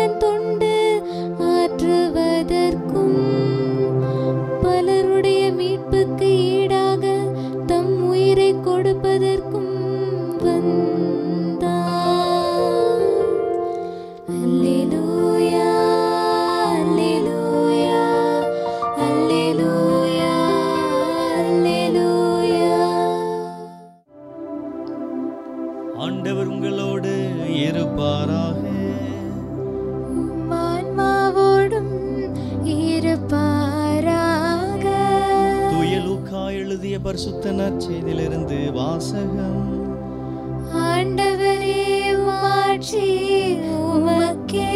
அவன் தொண்டு ஆற்றுவதற்கும் பலருடைய மீட்புக்கு ஈடாக தம் உயிரை கொடுப்பதற்கும் வந்தார். அல்லேலூயா, அல்லேலூயா, அல்லேலூயா, அல்லேலூயா. ஆண்டவர் உங்களோடு இருப்பாராக. உம் ஆன்மாவோடும் இருப்பாராக. தூய லூக்கா எழுதிய பரிசுத்த நற்செய்தியிலிருந்து வாசகம். ஆண்டவரே, மாட்சி உமக்கே.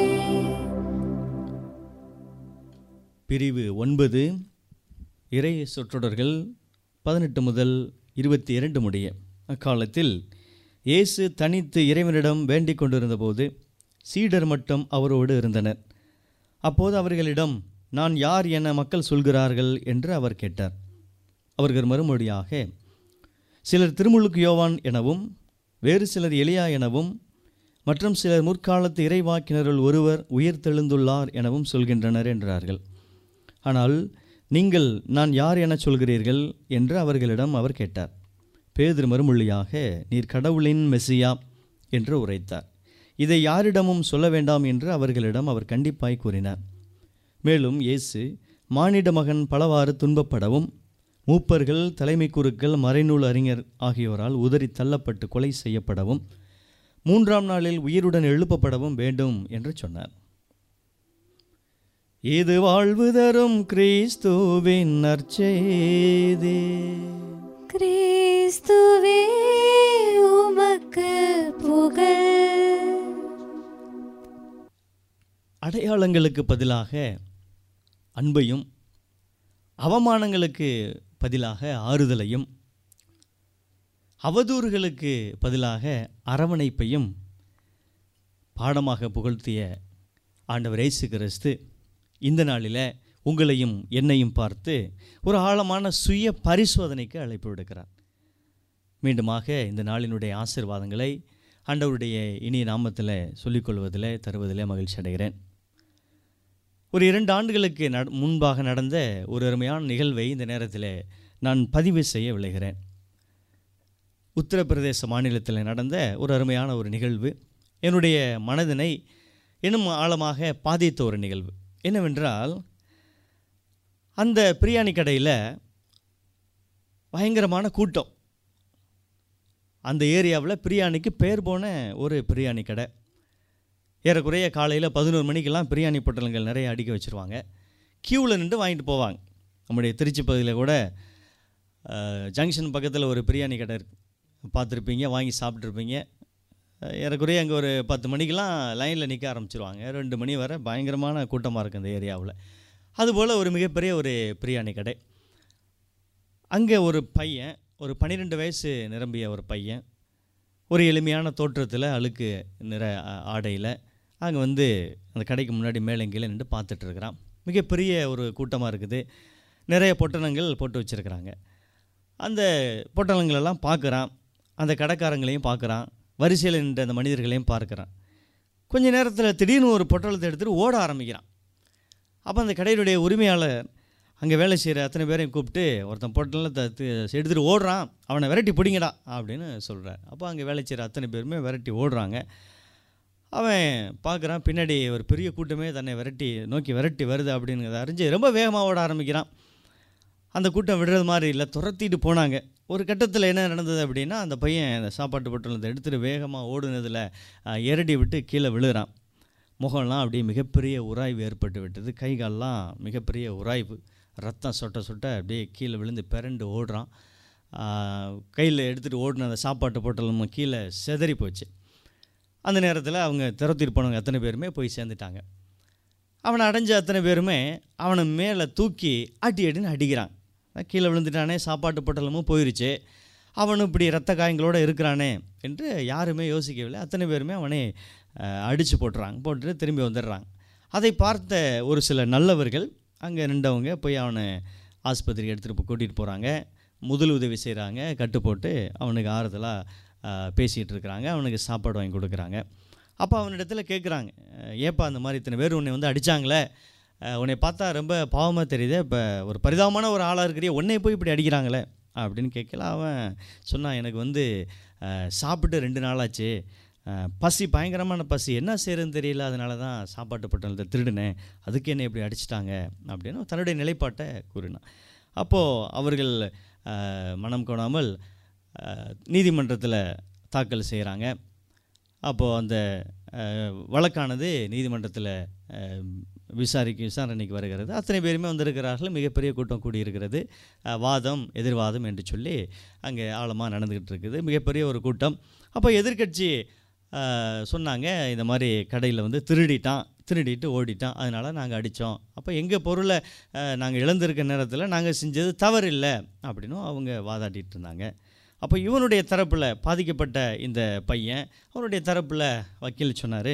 பிரிவு 9. இறை சொற்றொடர்கள் 18 முதல் 22 முடிய. அக்காலத்தில் இயேசு தனித்து இறைவனிடம் வேண்டிக் கொண்டிருந்த போது சீடர் மட்டும் அவரோடு இருந்தனர். அப்போது அவர்களிடம், நான் யார் என மக்கள் சொல்கிறார்கள் என்று அவர் கேட்டார். அவர்கள் மறுமொழியாக, சிலர் திருமுழுக்கு யோவான் எனவும், வேறு சிலர் எலியா எனவும், மற்றும் சிலர் முற்காலத்து இறைவாக்கினருள் ஒருவர் உயிர்த்தெழுந்துள்ளார் எனவும் சொல்கின்றனர் என்றார்கள். ஆனால் நீங்கள் நான் யார் என சொல்கிறீர்கள் என்று அவர்களிடம் அவர் கேட்டார். பேதுரு மறுமொழியாக, நீர் கடவுளின் மெசியா என்று உரைத்தார். இதை யாரிடமும் சொல்ல வேண்டாம் என்று அவர்களிடம் அவர் கண்டிப்பாய் கூறினார். மேலும் இயேசு மானிட மகன் பலவாறு துன்பப்படவும், மூப்பர்கள், தலைமை குருக்கள், மறைநூல் அறிஞர் ஆகியோரால் உதறி தள்ளப்பட்டு கொலை செய்யப்படவும், 3ஆம் நாளில் உயிருடன் எழுப்பப்படவும் வேண்டும் என்று சொன்னார். இது வாழ்வு தரும் கிறிஸ்துவின் நற்செய்தி. கிறிஸ்துவே, உமக்கு புகழ். அடையாளங்களுக்கு பதிலாக அன்பையும், அவமானங்களுக்கு பதிலாக ஆறுதலையும், அவதூறுகளுக்கு பதிலாக அரவணைப்பையும் பாடமாக புகழ்த்திய ஆண்டவர் இயேசு கிறிஸ்து இந்த நாளில் உங்களையும் என்னையும் பார்த்து ஒரு ஆழமான சுய பரிசோதனைக்கு அழைப்பு விடுக்கிறார். மீண்டுமாக இந்த நாளினுடைய ஆசீர்வாதங்களை ஆண்டவருடைய இனிய நாமத்தில் சொல்லிக்கொள்வதில் தருவதில் மகிழ்ச்சி அடைகிறேன். ஒரு 2 ஆண்டுகளுக்கு முன்பாக நடந்த ஒரு அருமையான நிகழ்வை இந்த நேரத்தில் நான் பதிவு செய்ய விளைகிறேன். உத்தரப்பிரதேச மாநிலத்தில் நடந்த ஒரு அருமையான ஒரு நிகழ்வு என்னுடைய மனதினை இன்னும் ஆழமாக பாதித்த ஒரு நிகழ்வு. என்னவென்றால், அந்த பிரியாணி கடையில் பயங்கரமான கூட்டம். அந்த ஏரியாவில் பிரியாணிக்கு பேர் போன ஒரு பிரியாணி கடை. ஏறக்குறைய காலையில் 11 மணிக்கெல்லாம் பிரியாணி பொட்டலங்கள் நிறைய அடுக்கி வச்சுருவாங்க. க்யூவில் நின்று வாங்கிட்டு போவாங்க. நம்முடைய திருச்சி பகுதியில் கூட ஜங்ஷன் பக்கத்தில் ஒரு பிரியாணி கடை பார்த்துருப்பீங்க, வாங்கி சாப்பிட்ருப்பீங்க. ஏறக்குறைய அங்கே ஒரு 10 மணிக்கெலாம் லைனில் நிற்க ஆரம்பிச்சிருவாங்க. 2 மணி வரை பயங்கரமான கூட்டமாக இருக்குது அந்த ஏரியாவில். அதுபோல் ஒரு மிகப்பெரிய ஒரு பிரியாணி கடை. அங்கே ஒரு பையன், ஒரு 12 வயசு நிரம்பிய ஒரு பையன், ஒரு எளிமையான தோற்றத்தில், அழுக்கு நிற ஆடையில் அங்கே வந்து அந்த கடைக்கு முன்னாடி மேலே கீழே நின்று பார்த்துட்ருக்குறான். மிகப்பெரிய ஒரு கூட்டமாக இருக்குது. நிறைய பொட்டலங்கள் போட்டு வச்சுருக்கிறாங்க. அந்த பொட்டலங்களெல்லாம் பார்க்குறான். அந்த கடைக்காரங்களையும் பார்க்குறான். வரிசையில் நின்ற அந்த மனிதர்களையும் பார்க்குறான். கொஞ்ச நேரத்தில் திடீர்னு ஒரு பொட்டலத்தை எடுத்துகிட்டு ஓட ஆரம்பிக்கிறான். அப்போ அந்த கடையினுடைய உரிமையாளர் அங்கே வேலை செய்கிற அத்தனை பேரையும் கூப்பிட்டு, ஒருத்தன் பொட்டலத்தை எடுத்துகிட்டு ஓடுறான், அவனை விரட்டி பிடிங்கடா அப்படின்னு சொல்கிறார். அப்போ அங்கே வேலை செய்கிற அத்தனை பேருமே விரட்டி ஓடுறாங்க. அவன் பார்க்குறான், பின்னாடி ஒரு பெரிய கூட்டமே தன்னை நோக்கி விரட்டி வருது அப்படிங்கிறத அறிஞ்சு ரொம்ப வேகமாக ஓட ஆரம்பிக்கிறான். அந்த கூட்டம் விடுறது மாதிரி இல்லை, துரத்திட்டு போனாங்க. ஒரு கட்டத்தில் என்ன நடந்தது அப்படின்னா, அந்த பையன் அந்த சாப்பாட்டு பொட்டலத்தை எடுத்துகிட்டு வேகமாக ஓடுனதில் எரடி விட்டு கீழே விழுகிறான். முகம்லாம் அப்படியே மிகப்பெரிய உராய்வு ஏற்பட்டு விட்டது. கை கால்லாம் மிகப்பெரிய உராய்வு, ரத்தம் சொட்ட சொட்ட அப்படியே கீழே விழுந்து பிறண்டு ஓடுறான். கையில் எடுத்துகிட்டு ஓடின அந்த சாப்பாட்டு பொட்டலம் கீழே செதறி போச்சு. அந்த நேரத்தில் அவங்க துரத்திட்டு போனவங்க அத்தனை பேருமே போய் சேர்ந்துட்டாங்க. அவனை அடைஞ்ச அத்தனை பேருமே அவனை மேலே தூக்கி அடின்னு அடிக்கிறான். கீழே விழுந்துட்டானே, சாப்பாட்டு பொட்டலமும் போயிருச்சு, அவனும் இப்படி இரத்த காயங்களோடு இருக்கிறானே என்று யாருமே யோசிக்கவில்லை. அத்தனை பேருமே அவனை அடித்து போட்டுட்டு திரும்பி வந்துடுறாங்க. அதை பார்த்த ஒரு சில நல்லவர்கள் அங்கே நின்றவங்க போய் அவனை ஆஸ்பத்திரிக்கு எடுத்துகிட்டு கூட்டிகிட்டு போகிறாங்க. முதல் உதவி செய்கிறாங்க, கட்டு போட்டு அவனுக்கு ஆறுதலாக பேசிகிட்டு இருக்கிறாங்க, அவனுக்கு சாப்பாடு வாங்கி கொடுக்குறாங்க. அப்போ அவனிடத்தில் கேட்குறாங்க, ஏப்பா அந்த மாதிரி இத்தனை பேர் உன்னை வந்து அடித்தாங்களே, உன்னை பார்த்தா ரொம்ப பாவமாக தெரியுது, இப்போ ஒரு பரிதாபமான ஒரு ஆளாக இருக்கிறிய, உன்னை போய் இப்படி அடிக்கிறாங்களே அப்படின்னு கேட்கல. அவன் சொன்னான், எனக்கு வந்து சாப்பிட்டு 2 நாளாச்சு, பசி, பயங்கரமான பசி, என்ன செய்கிறதுன்னு தெரியல, அதனால தான் சாப்பாட்டு பட்டணத்தை திருடினேன், அதுக்கு என்னை இப்படி அடிச்சிட்டாங்க அப்படின்னு தன்னுடைய நிலைப்பாட்டை கூறினான். அப்போது அவர்கள் மனம் கோணாமல் நீதிமன்றத்தில் தாக்கல் செய்கிறாங்க. அப்போது அந்த வழக்கானது நீதிமன்றத்தில் விசாரணைக்கு வருகிறது. அத்தனை பேருமே வந்திருக்கிறார்கள். மிகப்பெரிய கூட்டம் கூடியிருக்கிறது. வாதம் எதிர்வாதம் என்று சொல்லி அங்கே ஆழமாக நடந்துக்கிட்டு இருக்குது. மிகப்பெரிய ஒரு கூட்டம். அப்போ எதிர்க்கட்சி சொன்னாங்க, இந்த மாதிரி கடையில் வந்து திருடிட்டு ஓடிட்டான், அதனால் நாங்கள் அடித்தோம். அப்போ எங்கள் பொருளை நாங்கள் இழந்திருக்க நேரத்தில் நாங்கள் செஞ்சது தவறில்லை அப்படின்னும் அவங்க வாதாடிட்டு இருந்தாங்க. அப்போ இவனுடைய தரப்பில் பாதிக்கப்பட்ட இந்த பையன், அவனுடைய தரப்பில் வக்கீல் சொன்னார்,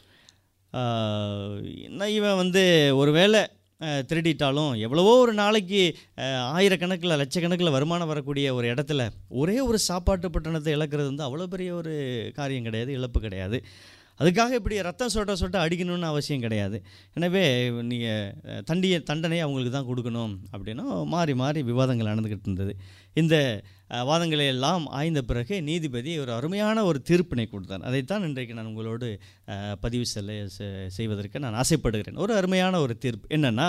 இவன் வந்து ஒரு வேளை திருடிட்டாலும் எவ்வளவோ ஒரு நாளைக்கு ஆயிரக்கணக்கில் லட்சக்கணக்கில் வருமானம் வரக்கூடிய ஒரு இடத்துல ஒரே ஒரு சாப்பாட்டு பட்டணத்தை இழக்கிறது வந்து அவ்வளோ பெரிய ஒரு காரியம் கிடையாது, இழப்பு கிடையாது. அதுக்காக இப்படி ரத்தம் சொட்ட அடிக்கணும்னு அவசியம் கிடையாது. எனவே நீங்கள் தண்டனை அவங்களுக்கு தான் கொடுக்கணும் அப்படின்னும் மாறி விவாதங்கள் நடந்துக்கிட்டு இருந்தது. இந்த வாதங்களை எல்லாம் ஆய்ந்த பிறகு நீதிபதி ஒரு அருமையான ஒரு தீர்ப்பினை கொடுத்தார். அதைத்தான் இன்றைக்கு நான் உங்களோடு பதிவு செய்வதற்கு நான் ஆசைப்படுகிறேன். ஒரு அருமையான ஒரு தீர்ப்பு என்னென்னா,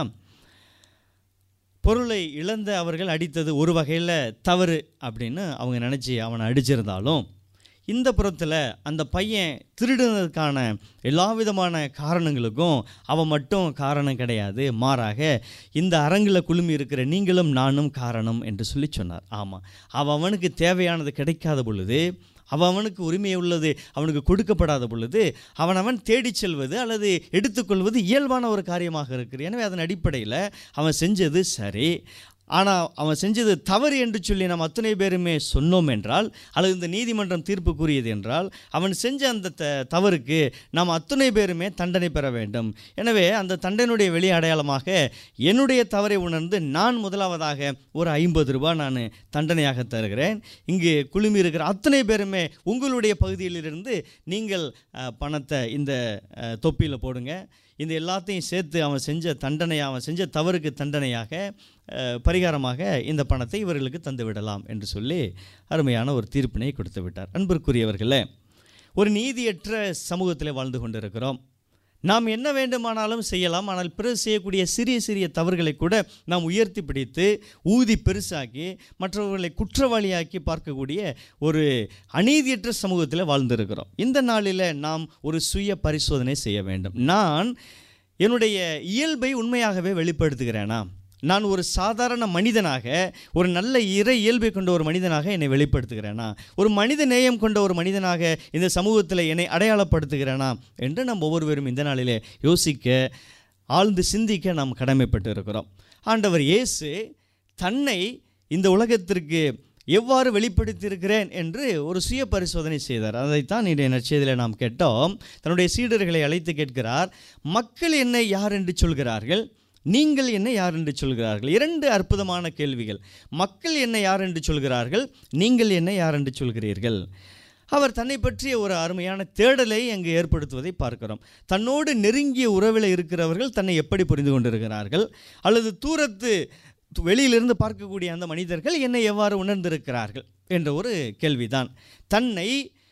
பொருளை இழந்த அவர்கள் அடித்தது ஒரு வகையில் தவறு அப்படின்னு அவங்க நினச்சி அவனை அடிச்சிருந்தாலும், இந்த புறத்தில் அந்த பையன் திருடுனதுக்கான எல்லா விதமான காரணங்களுக்கும் அவன் மட்டும் காரணம் கிடையாது, மாறாக இந்த அரங்கில் குழுமி இருக்கிற நீங்களும் நானும் காரணம் என்று சொல்லி சொன்னார். ஆமாம், அவனுக்கு தேவையானது கிடைக்காத பொழுது, அவனுக்கு உரிமை உள்ளது அவனுக்கு கொடுக்கப்படாத பொழுது அவன் தேடி செல்வது அல்லது எடுத்துக்கொள்வது இயல்பான ஒரு காரியமாக இருக்கிறது. எனவே அதன் அடிப்படையில் அவன் செஞ்சது சரி, ஆனால் அவன் செஞ்சது தவறு என்று சொல்லி நாம் அத்தனை பேருமே சொன்னோம் என்றால், அல்லது இந்த நீதிமன்றம் தீர்ப்பு கூறியது என்றால், அவன் செஞ்ச அந்த தவறுக்கு நாம் அத்தனை பேருமே தண்டனை பெற வேண்டும். எனவே அந்த தண்டனையுடைய வெளி அடையாளமாக என்னுடைய தவறை உணர்ந்து நான் முதலாவதாக ஒரு 50 ரூபாய் நான் தண்டனையாக தருகிறேன். இங்கு குழுமி இருக்கிற அத்தனை பேருமே உங்களுடைய பகுதியிலிருந்து நீங்கள் பணத்தை இந்த தொப்பியில் போடுங்க. இந்த எல்லாத்தையும் சேர்த்து அவன் செஞ்ச தவறுக்கு தண்டனையாக பரிகாரமாக இந்த பணத்தை இவர்களுக்கு தந்து விடலாம் என்று சொல்லி அருமையான ஒரு தீர்ப்பினை கொடுத்து விட்டார். அன்பிற்குரியவர்களே, ஒரு நீதியற்ற சமூகத்தில் வாழ்ந்து கொண்டிருக்கிறோம். நாம் என்ன வேண்டுமானாலும் செய்யலாம், ஆனால் பிறகு செய்யக்கூடிய சிறிய தவறுகளை கூட நாம் உயர்த்தி பிடித்து ஊதி பெருசாக்கி மற்றவர்களை குற்றவாளியாக்கி பார்க்கக்கூடிய ஒரு அநீதியற்ற சமூகத்தில் வாழ்ந்திருக்கிறோம். இந்த நாளில் நாம் ஒரு சுய பரிசோதனை செய்ய வேண்டும். நான் என்னுடைய இயல்பை உண்மையாகவே வெளிப்படுத்துகிறேனா? நான் ஒரு சாதாரண மனிதனாக, ஒரு நல்ல இறை இயல்பை கொண்ட ஒரு மனிதனாக என்னை வெளிப்படுத்துகிறேனா? ஒரு மனித நேயம் கொண்ட ஒரு மனிதனாக இந்த சமூகத்தில் என்னை அடையாளப்படுத்துகிறேனா என்று நாம் ஒவ்வொருவரும் இந்த நாளிலே யோசிக்க, ஆழ்ந்து சிந்திக்க நாம் கடமைப்பட்டு இருக்கிறோம். ஆண்டவர் இயேசு தன்னை இந்த உலகத்திற்கு எவ்வாறு வெளிப்படுத்தியிருக்கிறேன் என்று ஒரு சுய பரிசோதனை செய்தார். அதைத்தான் இன்றைய நற்செய்தியில் நாம் கேட்டோம். தன்னுடைய சீடர்களை அழைத்து கேட்கிறார், மக்கள் என்னை யார் என்று சொல்கிறார்கள், நீங்கள் என்ன யார் என்று சொல்கிறார்கள்? 2 அற்புதமான கேள்விகள். மக்கள் என்ன யார் என்று சொல்கிறார்கள், நீங்கள் என்ன யார் என்று சொல்கிறீர்கள். அவர் தன்னை பற்றிய ஒரு அருமையான தேடலை அங்கு ஏற்படுத்துவதை பார்க்கிறோம். தன்னோடு நெருங்கிய உறவில் இருக்கிறவர்கள் தன்னை எப்படி புரிந்து கொண்டிருக்கிறார்கள், அல்லது தூரத்து வெளியிலிருந்து பார்க்கக்கூடிய அந்த மனிதர்கள் என்னை எவ்வாறு உணர்ந்திருக்கிறார்கள் என்ற ஒரு கேள்விதான். தன்னை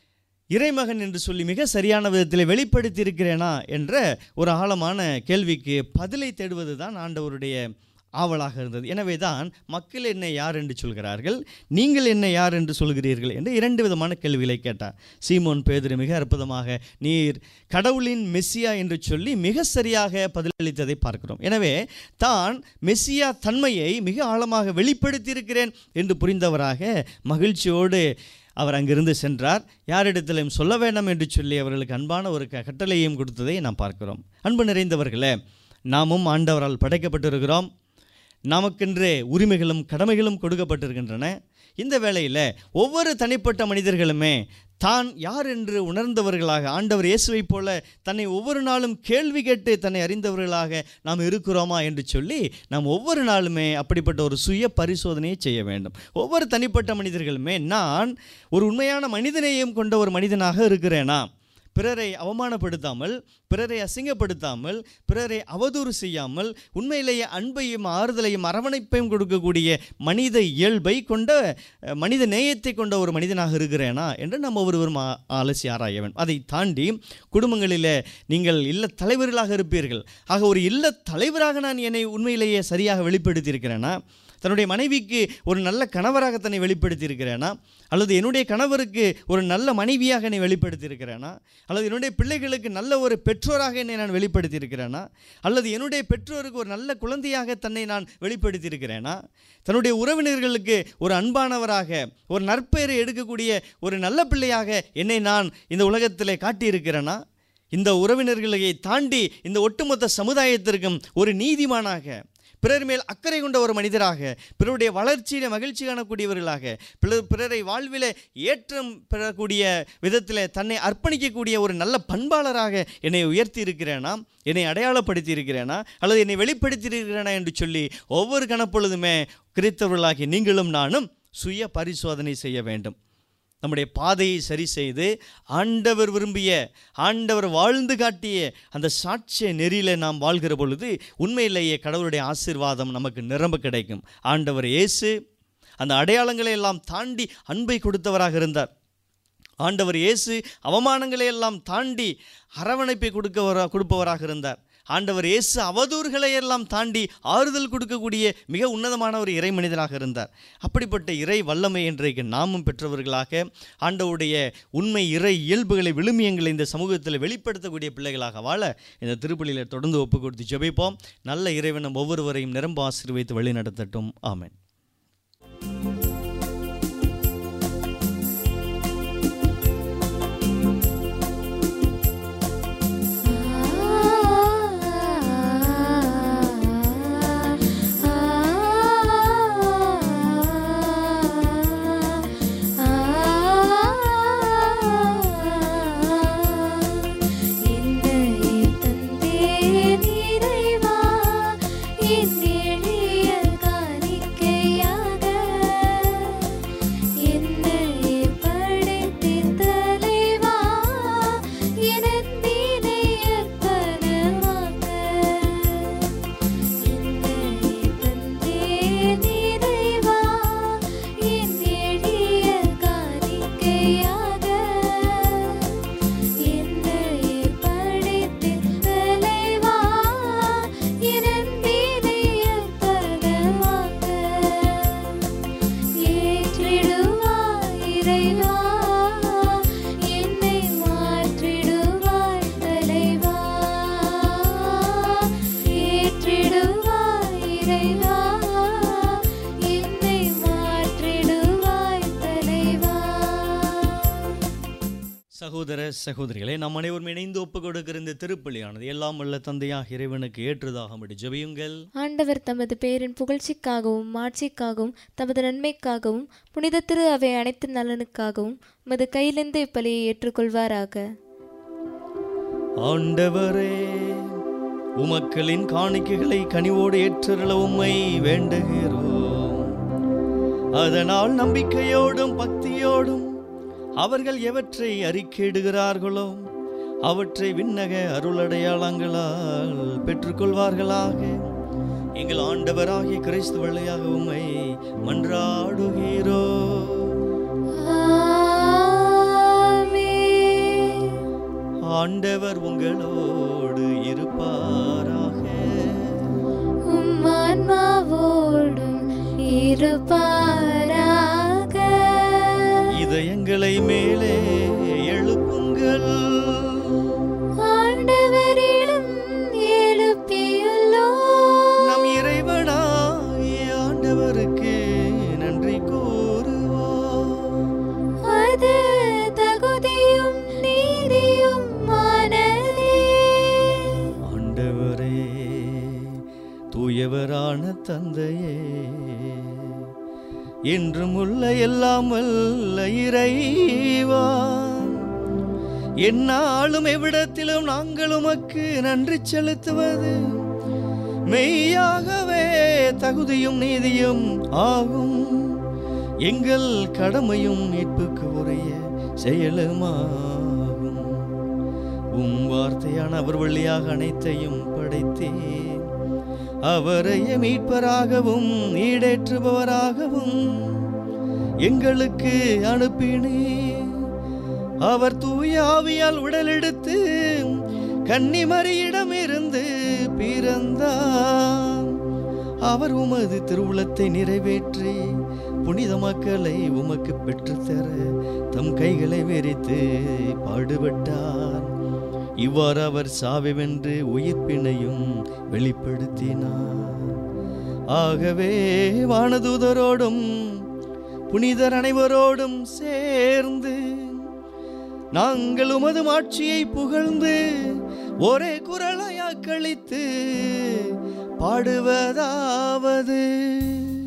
இறைமகன் என்று சொல்லி மிக சரியான விதத்தில் வெளிப்படுத்தி இருக்கிறேனா என்ற ஒரு ஆழமான கேள்விக்கு பதிலை தேடுவது தான் ஆண்டவருடைய ஆவலாக இருந்தது. எனவே தான் மக்கள் என்னை யார் என்று சொல்கிறார்கள், நீங்கள் என்னை யார் என்று சொல்கிறீர்கள் என்று 2 விதமான கேள்விகளை கேட்டார். சீமோன் பேதுரு மிக அற்புதமாக நீர் கடவுளின் மெஸ்ஸியா என்று சொல்லி மிக சரியாக பதிலளித்ததை பார்க்கிறோம். எனவே தான் மெஸ்ஸியா தன்மையை மிக ஆழமாக வெளிப்படுத்தியிருக்கிறேன் என்று புரிந்தவராக மகிழ்ச்சியோடு அவர் அங்கிருந்து சென்றார். யாரிடத்திலும் சொல்ல வேண்டாம் என்று சொல்லி அவர்களுக்கு அன்பான ஒரு கட்டளையும் கொடுத்ததை நாம் பார்க்கிறோம். அன்பு நிறைந்தவர்களே, நாமும் ஆண்டவரால் படைக்கப்பட்டிருக்கிறோம். நமக்கென்று உரிமைகளும் கடமைகளும் கொடுக்கப்பட்டிருக்கின்றன. இந்த வேளையில் ஒவ்வொரு தனிப்பட்ட மனிதர்களுமே தான் யார் என்று உணர்ந்தவர்களாக, ஆண்டவர் இயேசுவை போல தன்னை ஒவ்வொரு நாளும் கேள்வி கேட்டு தன்னை அறிந்தவர்களாக நாம் இருக்கிறோமா என்று சொல்லி நாம் ஒவ்வொரு நாளுமே அப்படிப்பட்ட ஒரு சுய பரிசோதனையை செய்ய வேண்டும். ஒவ்வொரு தனிப்பட்ட மனிதர்களுமே நான் ஒரு உண்மையான மனிதநேயம் கொண்ட ஒரு மனிதனாக இருக்கிறேனா, பிறரை அவமானப்படுத்தாமல், பிறரை அசிங்கப்படுத்தாமல், பிறரை அவதூறு செய்யாமல், உண்மையிலேயே அன்பையும் ஆறுதலையும் அரவணைப்பையும் கொடுக்கக்கூடிய மனித இயல்பை கொண்ட, மனித நேயத்தை கொண்ட ஒரு மனிதனாக இருக்கிறேனா என்று நம்ம ஒருவரும் அலசி ஆராய வேண்டும். அதை தாண்டி குடும்பங்களில் நீங்கள் இல்ல தலைவர்களாக இருப்பீர்கள். ஆக ஒரு இல்ல தலைவராக நான் என்னை உண்மையிலேயே சரியாக வெளிப்படுத்தியிருக்கிறேனா? தன்னுடைய மனைவிக்கு ஒரு நல்ல கணவராக தன்னை வெளிப்படுத்தியிருக்கிறேனா? அல்லது என்னுடைய கணவருக்கு ஒரு நல்ல மனைவியாக என்னை வெளிப்படுத்தியிருக்கிறேனா? அல்லது என்னுடைய பிள்ளைகளுக்கு நல்ல ஒரு பெற்றோராக என்னை நான் வெளிப்படுத்தியிருக்கிறேனா? அல்லது என்னுடைய பெற்றோருக்கு ஒரு நல்ல குழந்தையாக தன்னை நான் வெளிப்படுத்தியிருக்கிறேனா? தன்னுடைய உறவினர்களுக்கு ஒரு அன்பானவராக, ஒரு நற்பெயரை எடுக்கக்கூடிய ஒரு நல்ல பிள்ளையாக என்னை நான் இந்த உலகத்தில் காட்டியிருக்கிறேனா? இந்த உறவினர்களை தாண்டி இந்த ஒட்டுமொத்த சமுதாயத்திற்கும் ஒரு நீதிமானாக, பிறர் மேல் அக்கறை கொண்ட ஒரு மனிதராக, பிறருடைய வளர்ச்சியில மகிழ்ச்சி காணக்கூடியவர்களாக, பிறரை வாழ்விலே ஏற்றம் பெறக்கூடிய விதத்தில் தன்னை அர்ப்பணிக்கக்கூடிய ஒரு நல்ல பண்பாளராக என்னை உயர்த்தி இருக்கிறேனா? என்னை அடையாளப்படுத்தி இருக்கிறேனா? அல்லது என்னை வெளிப்படுத்தி இருக்கிறேனா என்று சொல்லி ஒவ்வொரு கணப்பொழுதுமே கிறிஸ்தவர்களாகி நீங்களும் நானும் சுய பரிசோதனை செய்ய வேண்டும். நம்முடைய பாதையை சரி செய்து ஆண்டவர் விரும்பிய, ஆண்டவர் வாழ்ந்து காட்டிய அந்த சாட்சிய நெறியில் நாம் வாழ்கிற பொழுது உண்மையிலேயே கடவுளுடைய ஆசீர்வாதம் நமக்கு நிரம்ப கிடைக்கும். ஆண்டவர் இயேசு அந்த அடையாளங்களை எல்லாம் தாண்டி அன்பை கொடுத்தவராக இருந்தார். ஆண்டவர் இயேசு அவமானங்களை எல்லாம் தாண்டி அரவணைப்பை கொடுப்பவராக இருந்தார். ஆண்டவர் இயேசு அவதூறுகளை எல்லாம் தாண்டி ஆறுதல் கொடுக்கக்கூடிய மிக உன்னதமான ஒரு இறை மனிதனாக இருந்தார். அப்படிப்பட்ட இறை வல்லமை இன்றைக்கு நாமும் பெற்றவர்களாக ஆண்டவருடைய உண்மை இறை இயல்புகளை, விழுமியங்களை இந்த சமூகத்தில் வெளிப்படுத்தக்கூடிய பிள்ளைகளாக வாழ இந்த திருப்பலியில் தொடர்ந்து ஒப்பு கொடுத்து ஜெபிப்போம். நல்ல இறைவன் நம் ஒவ்வொருவரையும் நிரம்ப ஆசீர்வதித்து வழி நடத்தட்டும். ஆமென். சகோதர சகோதரிகளே, நாம் அனைவரும் இணைந்து ஒப்புக் கொடுக்கிற இந்த திருப்பலியானது எல்லாம் வல்ல தந்தையாக இறைவனுக்கு ஏற்றதாகும்படி ஜெபியுங்கள். ஆண்டவர் தமது பேரின் புகழ்ச்சிக்காகவும் மாட்சிக்காகவும் தமது நன்மைக்காகவும் புனித திரு அவை அனைத்து நலனுக்காகவும் உமது கையிலிருந்து இப்பலியை ஏற்றுக்கொள்வாராக. ஆண்டவரே, உமக்களின் காணிக்கைகளை கனிவோடு ஏற்றருள உம்மை வேண்டுகிறோம். அதனால் நம்பிக்கையோடும் பக்தியோடும் அவர்கள் எவற்றை அறிக்கையிடுகிறார்களோ அவற்றை விண்ணக அருளடையாளங்களால் பெற்றுக்கொள்வார்களாக. எங்கள் ஆண்டவராகிய கிறிஸ்து வழியாக உம்மை மன்றாடுகிறோம். ஆண்டவர் உங்களோடு இருப்பாராக. உம் ஆன்மாவோடும் இருப்பாராக. இதயங்களை மேலே எழுப்புங்கள். ஆண்டவரிடம் எழுப்பியுள்ளோம். நம் இறைவனாகிய ஆண்டவருக்கு நன்றி கூறுவோம். அது தகுதியும் நீதியும் ஆனதே. ஆண்டவரே, தூயவரான தந்தையே, என்றும் உள்ள எல்லாம் வல்ல இறைவா, எந்நாளும் எவ்விடத்திலும் நாங்கள் உமக்கு நன்றி செலுத்துவது மெய்யாகவே தகுதியும் நீதியும் ஆகும். எங்கள் கடமையும் மீட்புக்கு உரிய செயலுமாகும். வார்த்தையான அவர் வழியாக அனைத்தையும் படைத்தேன். அவரையே மீட்பராகவும் ஈடேற்றுபவராகவும் எங்களுக்கு அனுப்பினேன். அவர் தூய ஆவியால் உடலெடுத்து கன்னிமரியிடமிருந்து பிறந்தார். அவர் உமது திருவுளத்தை நிறைவேற்றி புனித மக்களை உமக்கு பெற்றுத்தர தம் கைகளை விரித்து பாடுபட்டார். இவ்வாறு அவர் சாவை வென்று உயிர்ப்பினையும் வெளிப்படுத்தினார். ஆகவே வானதூதரோடும் புனிதர் அனைவரோடும் சேர்ந்து நாங்கள் உமது மாட்சியை புகழ்ந்து ஒரே குரலாய் அக்களித்து பாடுவதாவது: